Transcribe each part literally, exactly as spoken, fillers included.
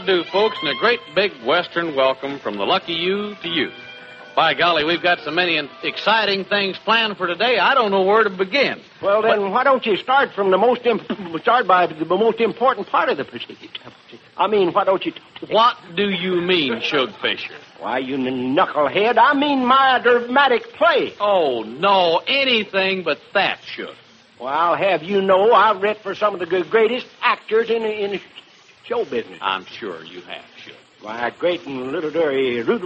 do, folks, and a great big Western welcome from the Lucky You to you. By golly, we've got so many exciting things planned for today, I don't know where to begin. Well, then, but, why don't you start from the most imp- start by the most important part of the proceeding? I mean, why don't you... T- what do you mean, Shug Fisher? Why, you knucklehead, I mean my dramatic play. Oh, no, anything but that, Shug. Well, I'll have you know I've read for some of the greatest actors in, in show business. I'm sure you have, Shug. Why, great and little dirty, little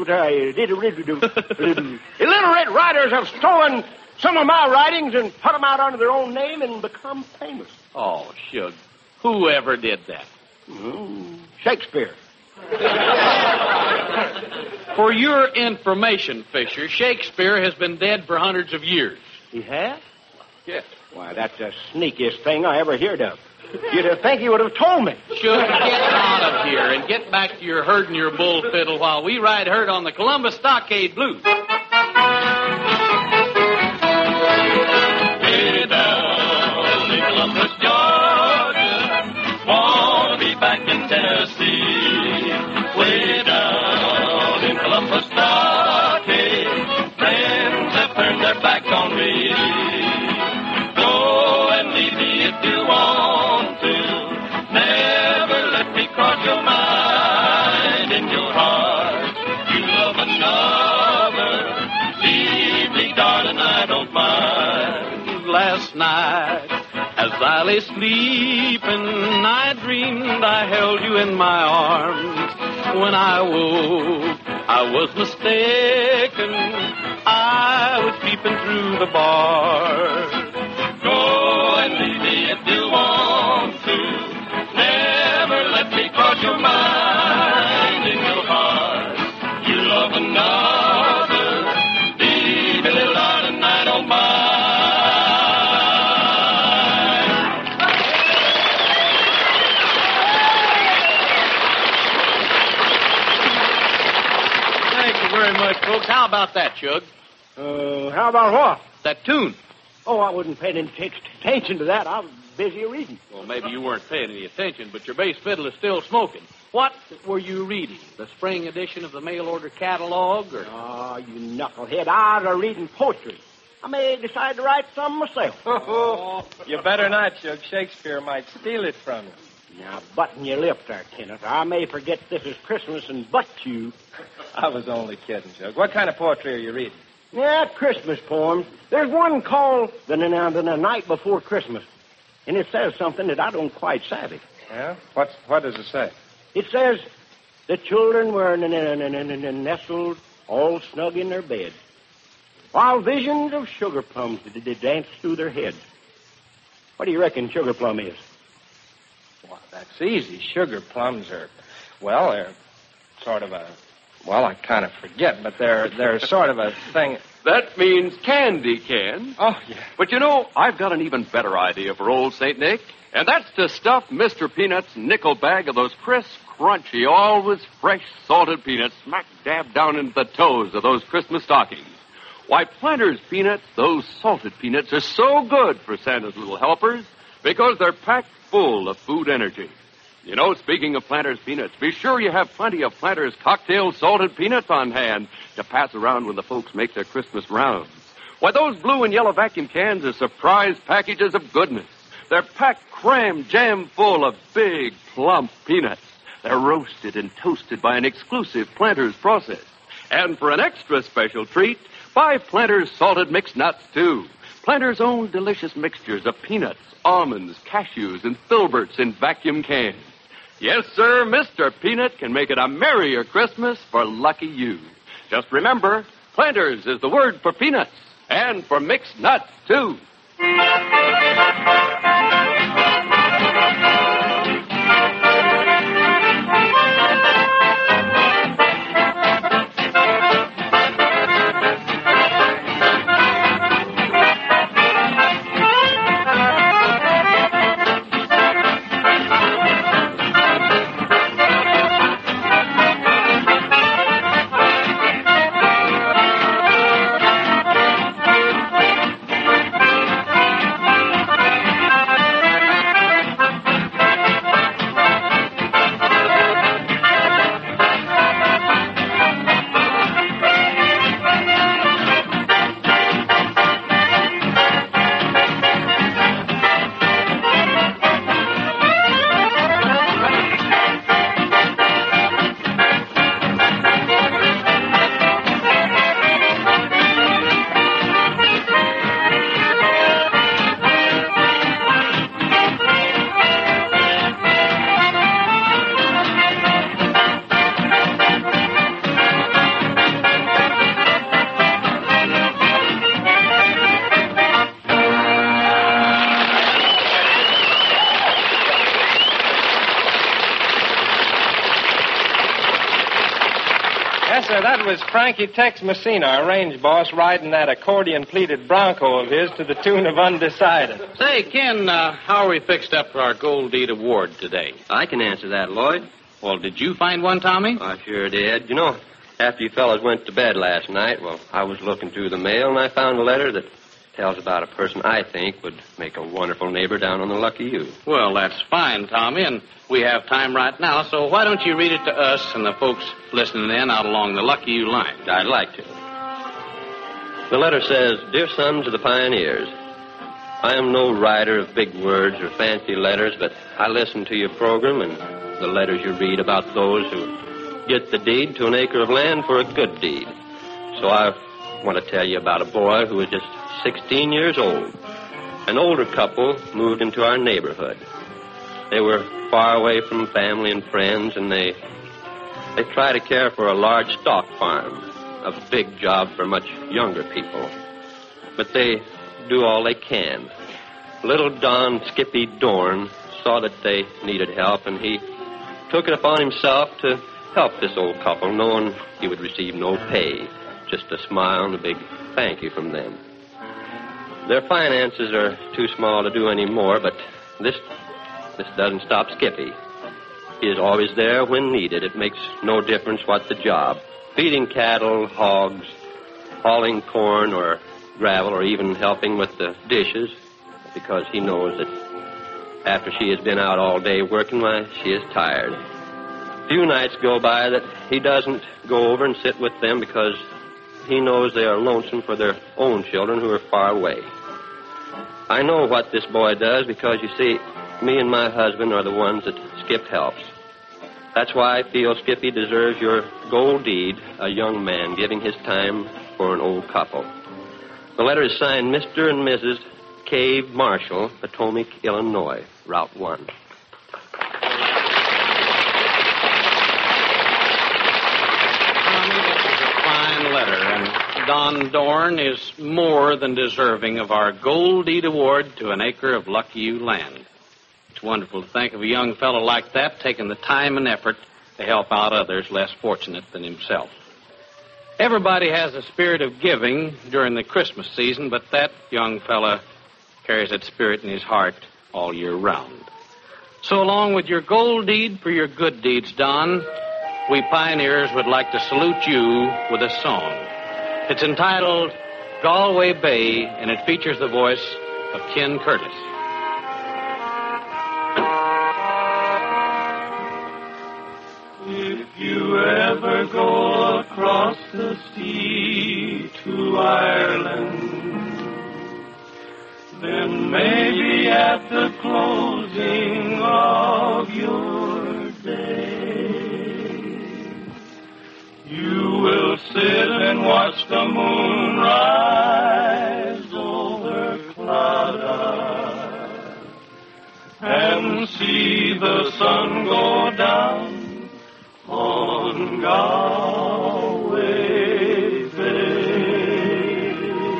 red writers have stolen some of my writings and put them out under their own name and become famous. Oh, Shug, whoever did that? Mm, Shakespeare. For your information, Fisher, Shakespeare has been dead for hundreds of years. He has? Yes. Why, that's the sneakiest thing I ever heard of. You'd have think he would have told me. Should get out of here and get back to your herd and your bull fiddle while we ride herd on the Columbus Stockade Blues. Way down in Columbus, Georgia, wanna be back in Tennessee. Way down in Columbus Stockade, friends have turned their backs on me. Go and leave me if you want. Your mind and your heart, you love another. Leave me, darling, I don't mind. Last night, as I lay sleeping, I dreamed I held you in my arms. When I woke, I was mistaken. I was peeping through the bars. Go and leave me if you want to. Never let me cross your mind in your heart. You love another. Leave me, little darling, I don't mind. Thank you very much, folks. How about that, Shug? Uh, how about what? That tune. Oh, I wasn't paying any attention to that. I was busy reading. Well, maybe you weren't paying any attention, but your bass fiddle is still smoking. What were you reading? The spring edition of the mail order catalog, or... Oh, you knucklehead. I was reading poetry. I may decide to write some myself. Oh, you better not, Shug. Shakespeare might steal it from you. Now, button your lip there, Kenneth. I may forget this is Christmas and butt you. I was only kidding, Shug. What kind of poetry are you reading? Yeah, Christmas poems. There's one called The, the, the, the Night Before Christmas. And it says something that I don't quite savvy. Yeah? What's, what does it say? It says, the children were n- n- n- n- n- nestled all snug in their beds, while visions of sugar plums did, did dance through their heads. What do you reckon sugar plum is? Well, that's easy. Sugar plums are, well, they're sort of a, well, I kind of forget, but they're, they're sort of a thing... That means candy, Ken. Oh, yeah. But you know, I've got an even better idea for old Saint Nick, and that's to stuff Mister Peanut's nickel bag of those crisp, crunchy, always fresh salted peanuts smack dab down into the toes of those Christmas stockings. Why, Planters peanuts, those salted peanuts, are so good for Santa's little helpers because they're packed full of food energy. You know, speaking of Planters peanuts, be sure you have plenty of Planters cocktail salted peanuts on hand to pass around when the folks make their Christmas rounds. Why, those blue and yellow vacuum cans are surprise packages of goodness. They're packed cram jam full of big, plump peanuts. They're roasted and toasted by an exclusive Planters process. And for an extra special treat, buy Planters salted mixed nuts, too. Planters' own delicious mixtures of peanuts, almonds, cashews, and filberts in vacuum cans. Yes, sir, Mister Peanut can make it a merrier Christmas for lucky you. Just remember, Planters is the word for peanuts, and for mixed nuts, too. was Frankie Tex Messina, our range boss, riding that accordion-pleated Bronco of his to the tune of Undecided. Say, Ken, uh, how are we fixed up for our Gold Deed Award today? I can answer that, Lloyd. Well, did you find one, Tommy? I sure did. You know, after you fellas went to bed last night, well, I was looking through the mail, and I found a letter that tells about a person I think would make a wonderful neighbor down on the Lucky U. Well, that's fine, Tommy, and we have time right now, so why don't you read it to us and the folks listening in out along the Lucky U line? I'd like to. The letter says, Dear Sons of the Pioneers, I am no writer of big words or fancy letters, but I listen to your program and the letters you read about those who get the deed to an acre of land for a good deed. So I want to tell you about a boy who was just sixteen years old. An older couple moved into our neighborhood. They were far away from family and friends, and they they try to care for a large stock farm, a big job for much younger people. But they do all they can. Little Don Skippy Dorn saw that they needed help, and he took it upon himself to help this old couple, knowing he would receive no pay, just a smile and a big thank you from them. Their finances are too small to do any more, but this this doesn't stop Skippy. He is always there when needed. It makes no difference what the job. Feeding cattle, hogs, hauling corn or gravel, or even helping with the dishes, because he knows that after she has been out all day working, why, she is tired. Few nights go by that he doesn't go over and sit with them because he knows they are lonesome for their own children who are far away. I know what this boy does because, you see, me and my husband are the ones that Skip helps. That's why I feel Skippy deserves your gold deed, a young man giving his time for an old couple. The letter is signed Mister and Missus Cave Marshall, Potomac, Illinois, Route one. Letter, and Don Dorn is more than deserving of our Gold Deed Award to an acre of Lucky U land. It's wonderful to think of a young fellow like that taking the time and effort to help out others less fortunate than himself. Everybody has a spirit of giving during the Christmas season, but that young fella carries that spirit in his heart all year round. So along with your gold deed for your good deeds, Don, we pioneers would like to salute you with a song. It's entitled Galway Bay, and it features the voice of Ken Curtis. If you ever go across the sea to Ireland, then maybe at the closing of your day, you will sit and watch the moon rise over Claddagh and see the sun go down on Galway Bay.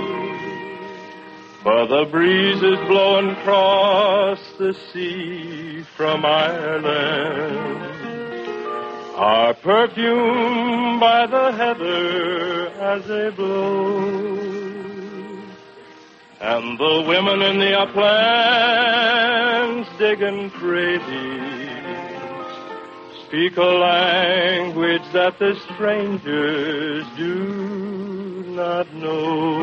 For the breeze is blowing across the sea from Ireland, are perfumed by the heather as they blow. And the women in the uplands digging crazies speak a language that the strangers do not know.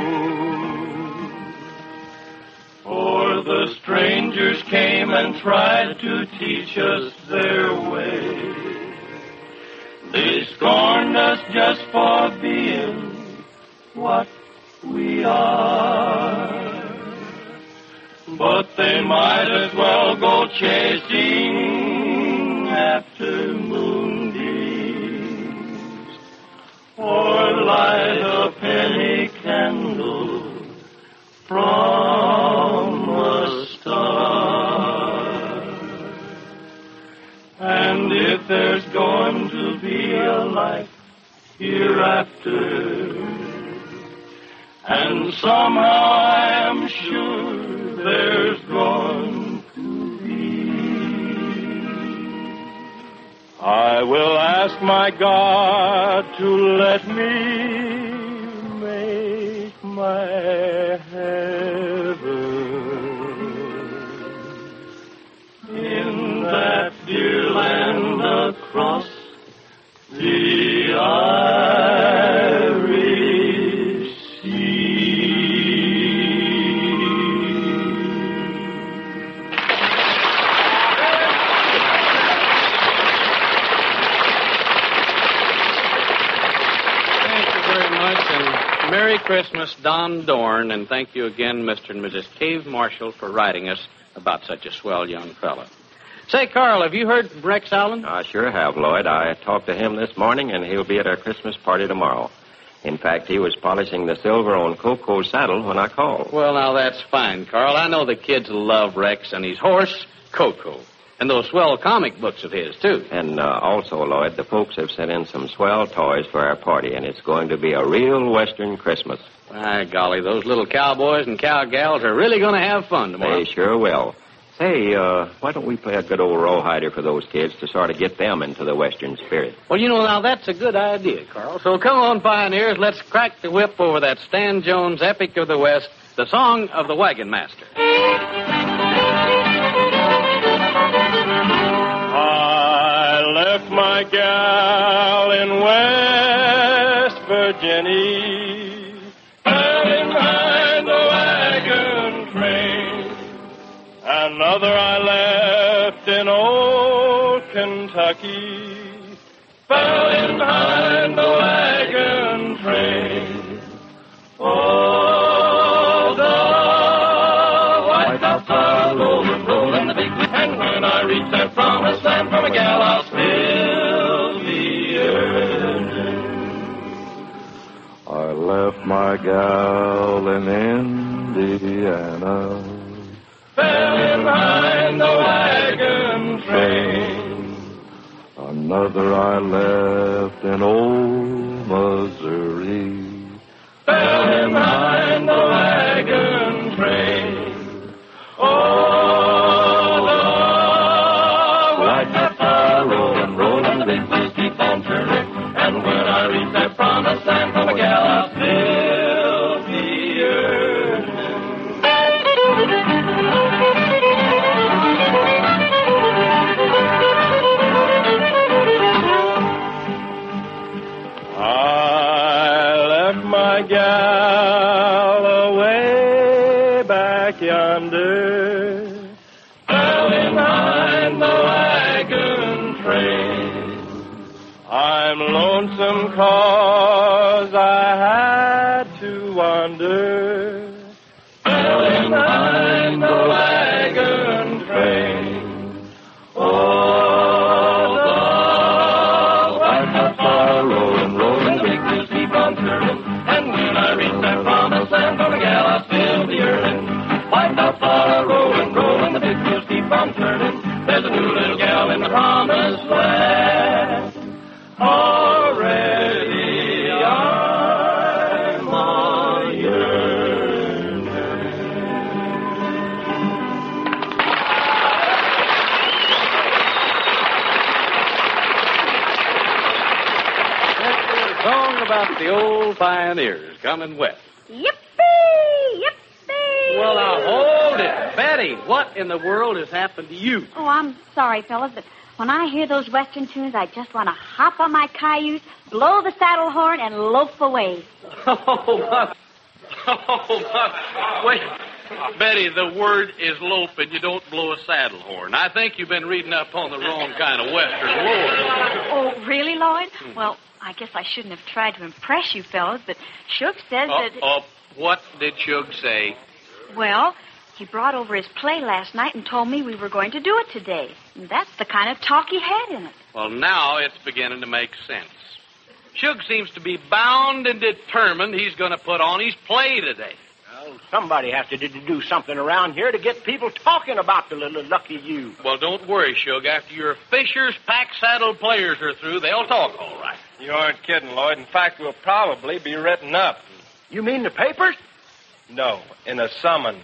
For the strangers came and tried to teach us their way. They scorned us just for being what we are. But they might as well go chasing after moonbeams or light a penny candle from a star. And if there's going to be a life hereafter, and somehow I am sure there's going to be, I will ask my God to let me make my heaven in that dear land across the Irish Sea. Thank you very much, and Merry Christmas, Don Dorn, and thank you again, Mister and Missus Cave Marshall, for writing us about such a swell young fellow. Say, Carl, have you heard from Rex Allen? I sure have, Lloyd. I talked to him this morning, and he'll be at our Christmas party tomorrow. In fact, he was polishing the silver on Coco's saddle when I called. Well, now, that's fine, Carl. I know the kids love Rex and his horse, Coco, and those swell comic books of his, too. And uh, also, Lloyd, the folks have sent in some swell toys for our party, and it's going to be a real Western Christmas. My golly, those little cowboys and cowgals are really going to have fun tomorrow. They sure will. Say, uh, why don't we play a good old rawhider for those kids to sort of get them into the Western spirit? Well, you know, now, that's a good idea, Carl. So come on, pioneers, let's crack the whip over that Stan Jones epic of the West, the Song of the Wagon Master. I left my gal in West Virginia, standing behind the wagon train. Another I left in old Kentucky, fell in behind the wagon train. Oh, the white tops are rolling, rolling the big wheel. And when I reach that promised land from a gal, I'll still be earning. I left my gal in Indiana, fell in behind the wagon train. another I left in old Missouri, fell in behind the wagon train. Oh, the white tops are rolling, rolling, the big wheels keep on turning. And when I reach that promised land from a gal, I'll still be earning. I left my gal away back yonder, fell in behind the wagon train. I'm lonesome 'cause I had to wander, fell in behind the wagon train. Oh, the white tops are rolling, rolling, the big wheels keep on turning. And when I reach that promised land from a gal, I'll still be earning. White tops are rolling, rolling, the big wheels keep on turning. There's a new little gal in the promised land. Already I'm a yearning. That's a song about the old pioneers coming west. Yippee! Yippee! Well, now, hold it. Betty, what in the world has happened to you? Oh, I'm sorry, fellas, but when I hear those Western tunes, I just want to hop on my cayuse, blow the saddle horn, and loaf away. Oh, my. Oh, my. Wait. Betty, the word is loaf, and you don't blow a saddle horn. I think you've been reading up on the wrong kind of Western lore. Oh, really, Lloyd? Well, I guess I shouldn't have tried to impress you fellas, but Shug says Oh, that... oh, what did Shug say? Well, he brought over his play last night and told me we were going to do it today. And that's the kind of talk he had in it. Well, now it's beginning to make sense. Shug seems to be bound and determined he's going to put on his play today. Well, somebody has to d- do something around here to get people talking about the little lucky you. Well, don't worry, Shug. After your Fisher's pack saddle players are through, they'll talk all right. You aren't kidding, Lloyd. In fact, we'll probably be written up. You mean the papers? No, in a summons.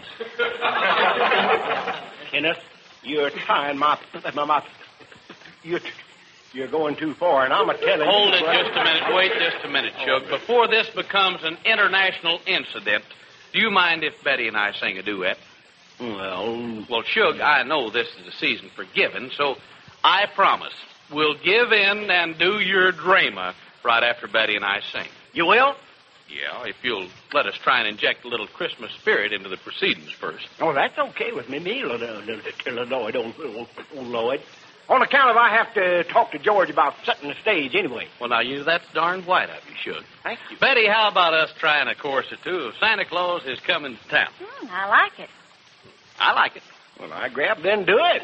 Kenneth, you're tying my... my, my you're, you're going too far, and I'm a telling you. Hold it brother. just a minute. Wait just a minute, Shug. Before this becomes an international incident, do you mind if Betty and I sing a duet? Well... Well, Shug, I know this is the season for giving, so I promise we'll give in and do your drama right after Betty and I sing. You will? Yeah, if you'll let us try and inject a little Christmas spirit into the proceedings first. Oh, that's okay with me, me, Lloyd, Lloyd, old Lloyd. On account of I have to talk to George about setting the stage anyway. Well, now, you that's darn white of you, Shug. Thank you. Betty, how about us trying a chorus or two of Santa Claus is Coming to Town? Hmm, I like it. I like it. Well, I grab, then do it.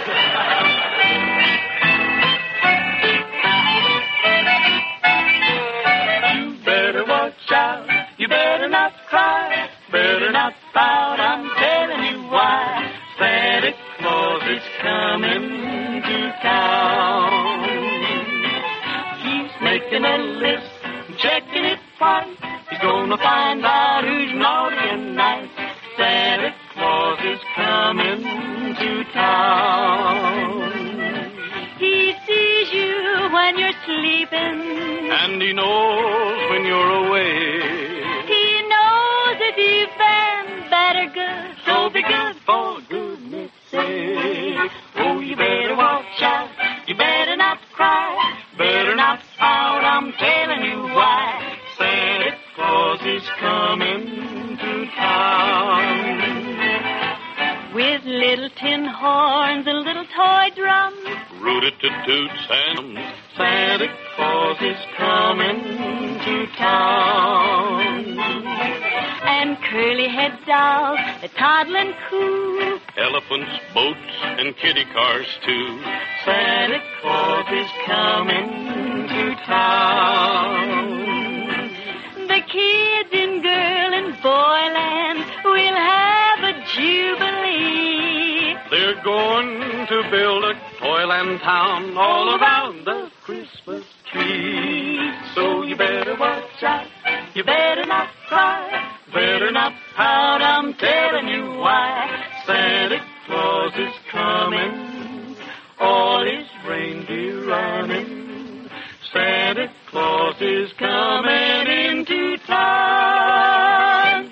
You better watch out. You better not cry. Better not pout. I'm telling you why. Santa Claus is coming to town. He's making a list, checking it twice. He's gonna find out who's naughty and nice. Santa Claus is coming to town. He sees you when you're sleeping. And he knows when you're away. He knows if you've been better good. So be good for goodness sake. Oh, you better watch out. You better not cry. Better not pout. I'm telling you why. Santa Claus is coming to town. With little tin horns and little toy drums. Root-a-toot-toots and Santa Claus is coming to town. And curly-head dolls that toddle and coo. elephants, boats, and kitty cars, too. Santa Claus is coming to town. The kids in girl and boyland will have a jubilee. They're going to build a toyland town all around the Christmas tree. So you better watch out. You better not cry. Better not pout. I'm telling you why. Santa Claus is coming. All his reindeer running. Santa Claus is coming into town.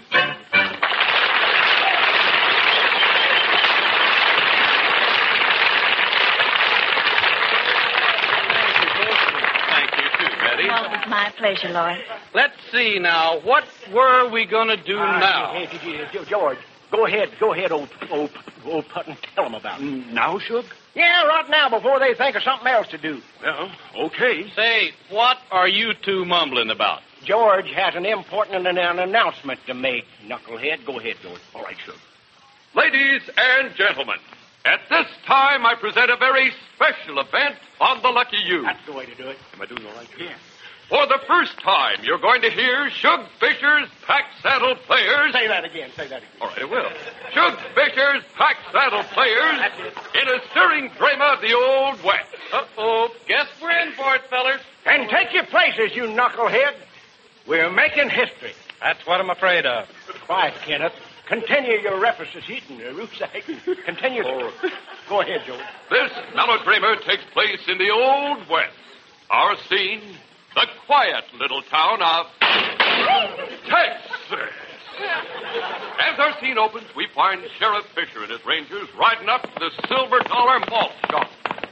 Well, it was my pleasure, Lloyd. Let's see now. What were we going to do Uh, now? hey, hey, hey, hey, George, go ahead, go ahead, old old old Putt, and tell them about it. Now, Shug? Yeah, right now, before they think of something else to do. Well, okay. Say, what are you two mumbling about? George has an important an, an announcement to make, Knucklehead. Go ahead, George. All right, Shug. Ladies and gentlemen, at this time I present a very special event on the Lucky You. That's the way to do it. Am I doing all right? Yeah. For the first time, you're going to hear Shug Fisher's Pack Saddle Players. Say that again. Say that again. All right, I will. Shug Fisher's Pack Saddle Players in a stirring drama of the Old West. Uh-oh. Guess we're in for it, fellers. And take your places, you knucklehead. We're making history. That's what I'm afraid of. Quiet, Kenneth. Continue your references, Heaton, uh, Ruthsack. Continue. Go ahead, George. This melodrama takes place in the Old West. Our scene, the quiet little town of Texas. As our scene opens, we find Sheriff Fisher and his rangers riding up to the Silver Dollar Malt Shop.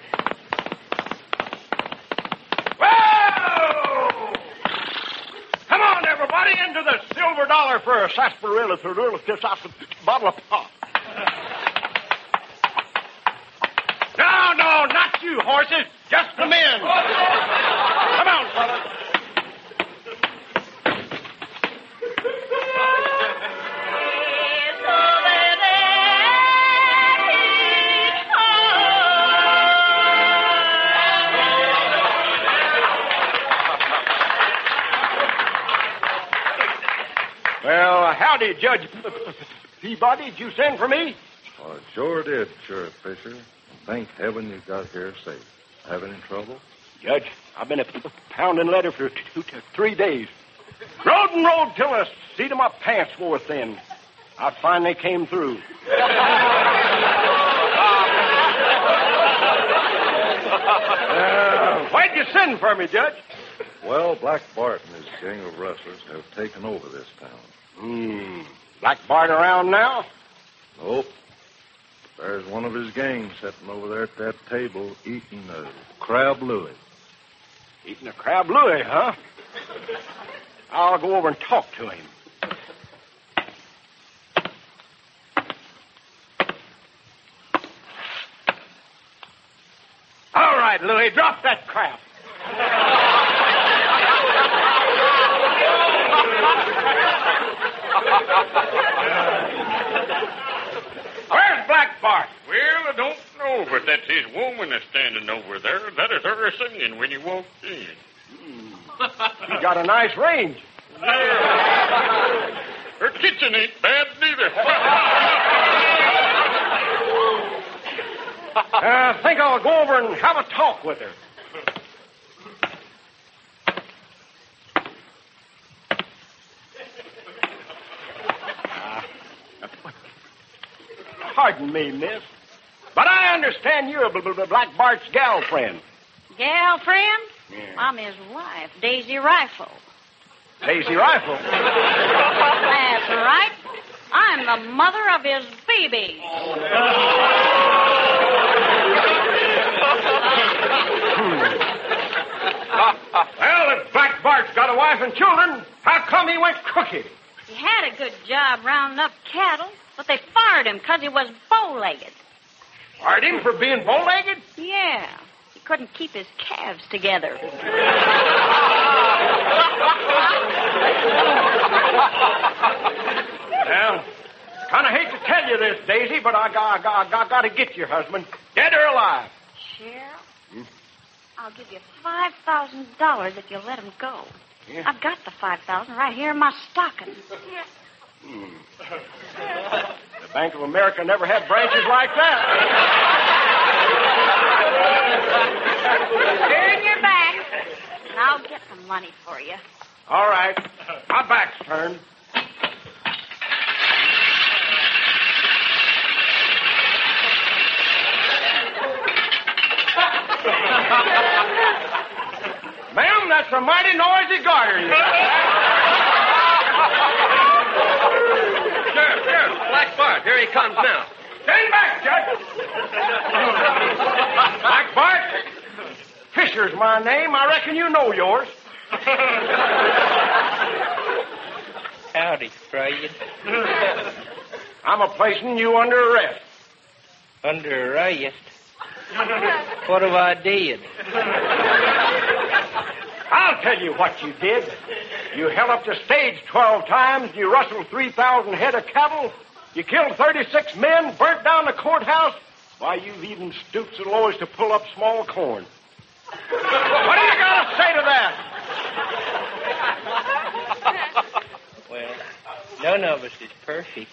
Whoa! Come on, everybody, into the Silver Dollar for a sarsaparilla, sarsaparilla, bottle of pop. No, no, not you, horses. Just the men. Come on, fellas. Well, howdy, Judge Peabody. Did you send for me? I sure did, Sheriff Fisher. Thank heaven you got here safe. Have any trouble? Judge, I've been a pounding letter for two to three days. Rode and rode till the seat of my pants wore thin. I finally came through. Uh, why'd you send for me, Judge? Well, Black Bart and his gang of rustlers have taken over this town. Hmm. Black Bart around now? Nope. There's one of his gang sitting over there at that table eating a crab louie. Eating a crab louie, huh? I'll go over and talk to him. All right, Louie, drop that crap. Where's Black Bart? Well, I don't know, but that's his woman that's standing over there. That is her singing when you walked in. She's got a nice range. Her kitchen ain't bad neither. I think I'll go over and have a talk with her. Pardon me, miss, but I understand you're bl- bl- Black Bart's gal friend. Gal friend? Yeah. I'm his wife, Daisy Rifle. Daisy Rifle? That's right. I'm the mother of his baby. Well, if Black Bart's got a wife and children, how come he went crooked? He had a good job rounding up cattle, but they fired him because he was bow-legged. Fired him for being bow-legged? Yeah. He couldn't keep his calves together. Well, kind of hate to tell you this, Daisy, but I got, I got, I got to get your husband, dead or alive. Sheriff, hmm? I'll give you five thousand dollars if you'll let him go. Yeah. I've got the five thousand right here in my stocking. Hmm. The Bank of America never had branches like that. Turn your back, and I'll get the money for you. All right. My back's turned. Ma'am, that's a mighty noisy garter. Sheriff, Sheriff, Black Bart, here he comes now. Stand back, Judge. Black Bart, Fisher's my name. I reckon you know yours. Howdy, Frayed. I'm a placing you under arrest. Under arrest? What have I did? I'll tell you what you did. You held up the stage twelve times, you rustled three thousand head of cattle, you killed thirty-six men, burnt down the courthouse. Why, you've even stooped so low as to pull up small corn. What do you got to say to that? Well, none of us is perfect.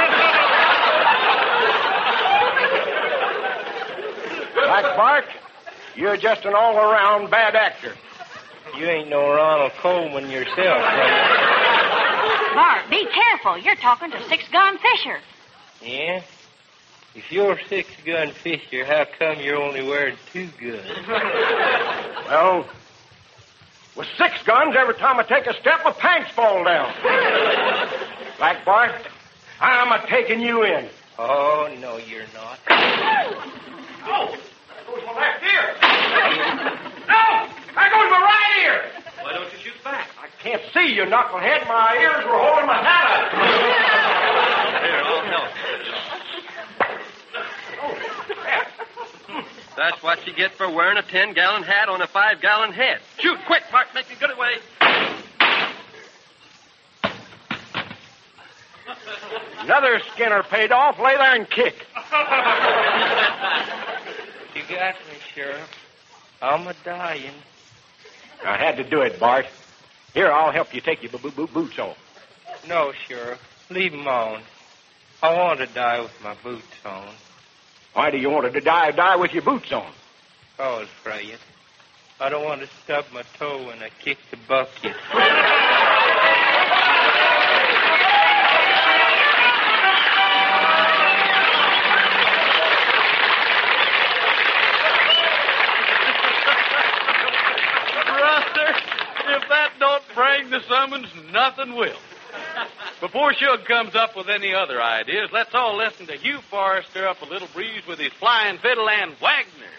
Black Bart, you're just an all-around bad actor. You ain't no Ronald Coleman yourself, right? Bart, be careful. You're talking to Six Gun Fisher. Yeah? If you're Six Gun Fisher, how come you're only wearing two guns? Well, with six guns, every time I take a step, my pants fall down. Black Bart, I'm a-taking you in. Oh, no, you're not. Oh, there goes my left ear. No, there goes my right ear. Why don't you shoot back? I can't see you, knucklehead. My ears were holding my hat up. Here, I'll help. That's what you get for wearing a ten-gallon hat on a five-gallon head. Shoot, quick, Mark, make me good away. Another Skinner paid off. Lay there and kick. You got me, Sheriff. I'm a-dying. I had to do it, Bart. Here, I'll help you take your bo- bo- boots off. No, Sheriff. Leave 'em on. I want to die with my boots on. Why do you want to die die with your boots on? I was afraid. I don't want to stub my toe when I kick the bucket. Cummins, nothing will. Before Shug comes up with any other ideas, let's all listen to Hugh Forrest stir up a little breeze with his flying fiddle and Wagner.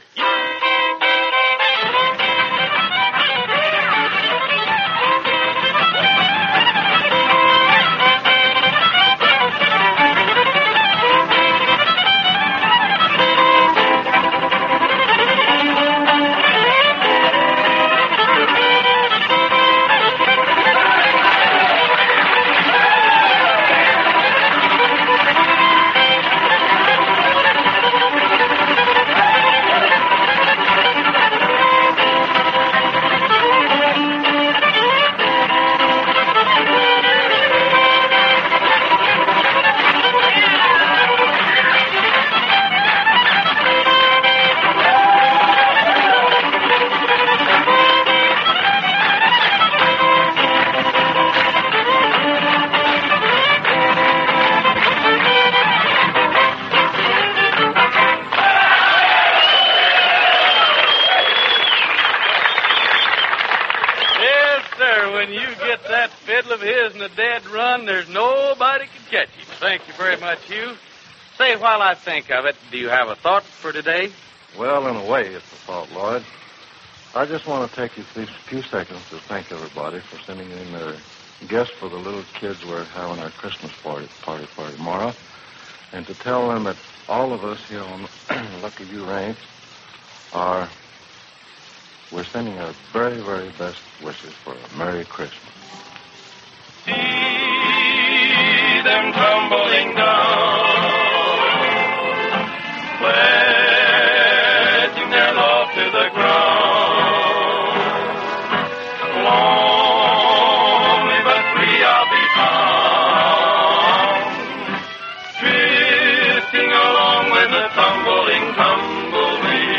When you get that fiddle of his in a dead run, there's nobody can catch him. Thank you very much, Hugh. Say, while I think of it, do you have a thought for today? Well, in a way, it's a thought, Lloyd. I just want to take these few seconds to thank everybody for sending in their gifts for the little kids we're having our Christmas party party for tomorrow, and to tell them that all of us here on Lucky You Ranch are... We're sending our very, very best wishes for a Merry Christmas. See them tumbling down, pledging their love to the ground. Lonely but free I'll be found, drifting along with the tumbling tumbleweed.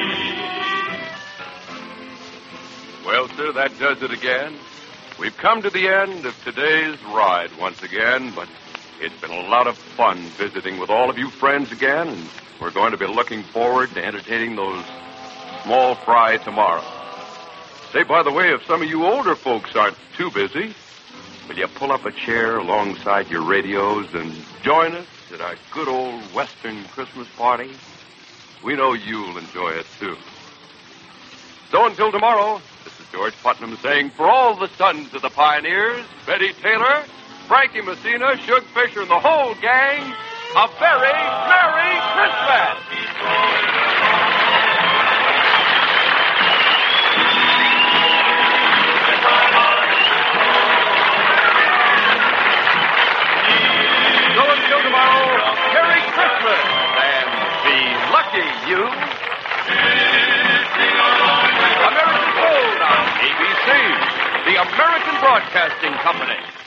Well, sir, that does it again. We've come to the end of today's ride once again, but it's been a lot of fun visiting with all of you friends again, and we're going to be looking forward to entertaining those small fry tomorrow. Say, by the way, if some of you older folks aren't too busy, will you pull up a chair alongside your radios and join us at our good old Western Christmas party? We know you'll enjoy it, too. So until tomorrow, this is George Putnam saying, for all the sons of the pioneers, Betty Taylor, Frankie Messina, Shug Fisher, and the whole gang, a very Merry Christmas! So until tomorrow, Merry Christmas, and be lucky, you. American Gold on A B C, the American Broadcasting Company.